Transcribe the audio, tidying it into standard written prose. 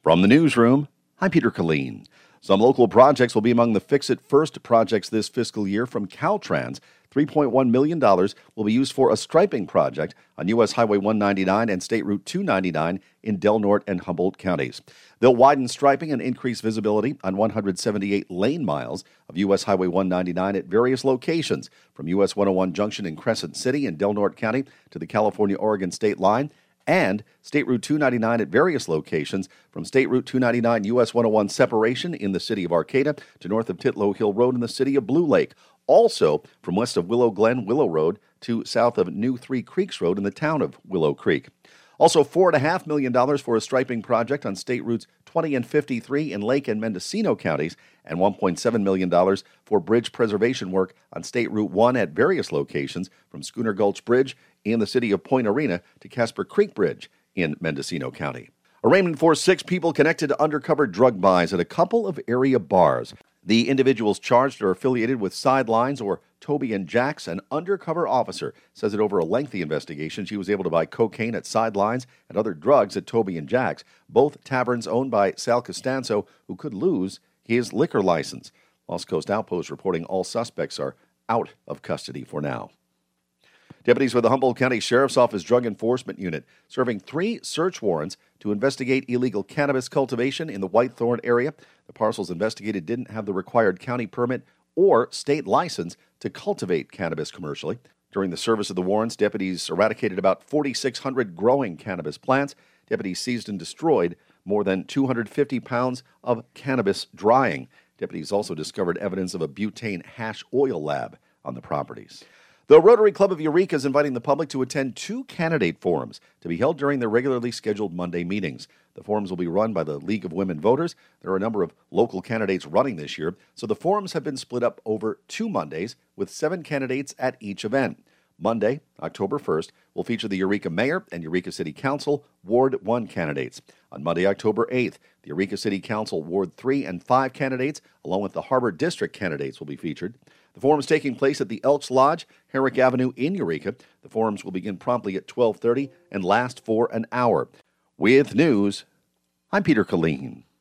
From the newsroom, I'm Peter Killeen. Some local projects will be among the Fix It First projects this fiscal year from Caltrans. $3.1 million will be used for a striping project on U.S. Highway 199 and State Route 299 in Del Norte and Humboldt counties. They'll widen striping and increase visibility on 178 lane miles of U.S. Highway 199 at various locations, from U.S. 101 Junction in Crescent City in Del Norte County to the California-Oregon state line, and State Route 299 at various locations, from State Route 299 U.S. 101 separation in the city of Arcata to north of Titlow Hill Road in the city of Blue Lake. Also, from west of Willow Glen, Willow Road to south of New Three Creeks Road in the town of Willow Creek. Also, $4.5 million for a striping project on State Routes 20 and 53 in Lake and Mendocino counties, and $1.7 million for bridge preservation work on State Route 1 at various locations, from Schooner Gulch Bridge in the city of Point Arena to Casper Creek Bridge in Mendocino County. Arraignment for 6 people connected to undercover drug buys at a couple of area bars. The individuals charged are affiliated with Sidelines or Toby and Jack's. An undercover officer says that over a lengthy investigation, she was able to buy cocaine at Sidelines and other drugs at Toby and Jack's, both taverns owned by Sal Costanzo, who could lose his liquor license. Lost Coast Outpost reporting all suspects are out of custody for now. Deputies with the Humboldt County Sheriff's Office Drug Enforcement Unit serving 3 search warrants to investigate illegal cannabis cultivation in the Whitethorn area. The parcels investigated didn't have the required county permit or state license to cultivate cannabis commercially. During the service of the warrants, deputies eradicated about 4,600 growing cannabis plants. Deputies seized and destroyed more than 250 pounds of cannabis drying. Deputies also discovered evidence of a butane hash oil lab on the properties. The Rotary Club of Eureka is inviting the public to attend 2 candidate forums to be held during their regularly scheduled Monday meetings. The forums will be run by the League of Women Voters. There are a number of local candidates running this year, so the forums have been split up over 2 Mondays with 7 candidates at each event. Monday, October 1st, will feature the Eureka Mayor and Eureka City Council Ward 1 candidates. On Monday, October 8th, the Eureka City Council Ward 3 and 5 candidates, along with the Harbor District candidates, will be featured. The forum is taking place at the Elks Lodge, Herrick Avenue in Eureka. The forums will begin promptly at 12:30 and last for an hour. With news, I'm Peter Killeen.